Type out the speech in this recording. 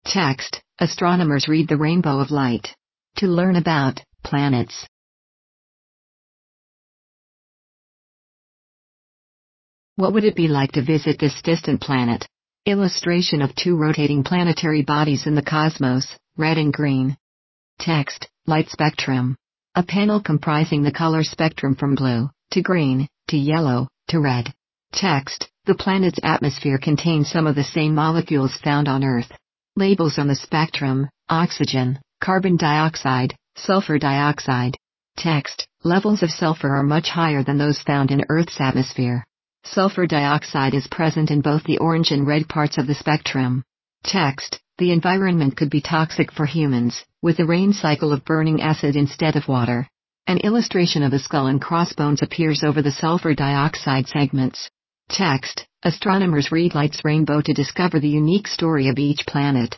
Text: Astronomers read the rainbow of light. To learn about planets. What would it be like to visit this distant planet? Illustration of two rotating planetary bodies in the cosmos, red and green. Text: Light spectrum. A panel comprising the color spectrum from blue, to green, to yellow, to red. Text: The planet's atmosphere contains some of the same molecules found on Earth. Labels on the spectrum: oxygen, carbon dioxide, sulfur dioxide. Text: Levels of sulfur are much higher than those found in Earth's atmosphere. Sulfur dioxide is present in both the orange and red parts of the spectrum. Text: The environment could be toxic for humans, with a rain cycle of burning acid instead of water. An illustration of a skull and crossbones appears over the sulfur dioxide segments. Text: Astronomers read light's rainbow to discover the unique story of each planet.